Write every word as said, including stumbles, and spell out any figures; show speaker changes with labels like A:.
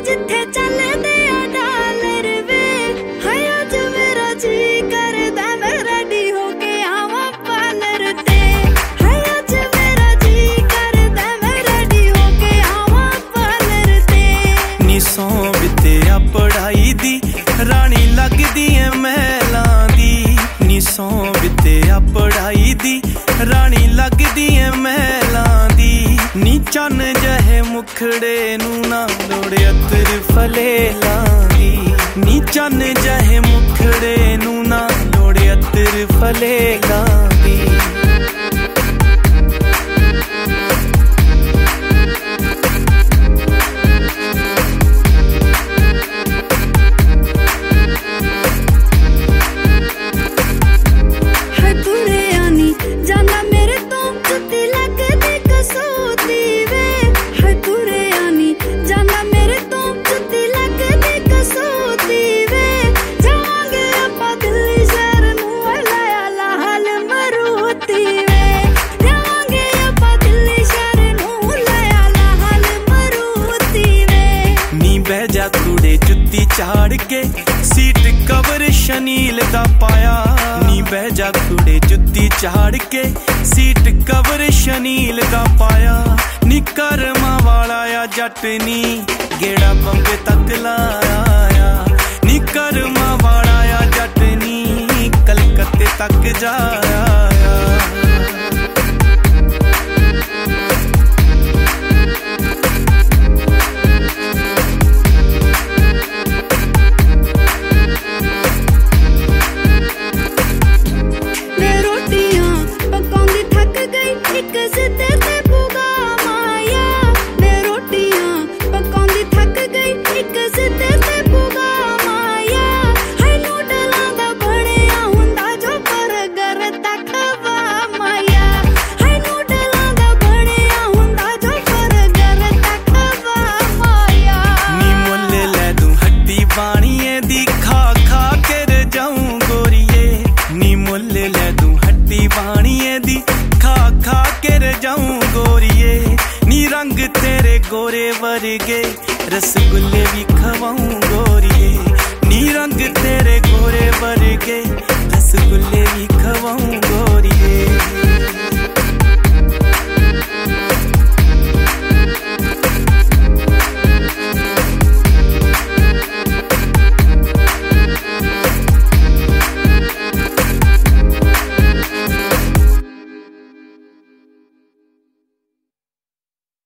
A: जिथे चलदे आ डॉलर वे हाय अज मेरा जी करदा मैं रेडी होके आवां पार्लर ते हाय अज मेरा जी करदा मैं रेडी होके आवां पार्लर ते
B: नी सौ बित्या पढ़ाई दी रानी लगदी ऐ महलां दी नी सौ बित्या पढ़ाई दी रानी लगदी ऐ महलां दी नी चन जहे मुखड़े नू ना लोड़ अतर फलेलां दी नी चन जहे मुखड़े नू ना लोड़ अतर फलेलां दी बहजा कुड़े जुत्ती झाड़ के सीट कवर शनील दा पाया नी बहजा कुड़े जुत्ती झाड़ के सीट कवर शनील दा पाया नी करमा वाला या जट नी गेड़ा बंबे तक लाया नी करमा वाला या जट नी कलकत्ते तक जाया बाणिए दी खा खा के रजाऊं गोरिए नी मुल ले दूं हट्टी बाणिए दी खा खा के रजाऊं गोरिए नी रंग तेरे गोरे वर्गे रसगुल्ले भी खवाऊं गोरिए नी रंग तेरे गोरे वर्गे रसगुल्ले भी खवाऊं गोरिए।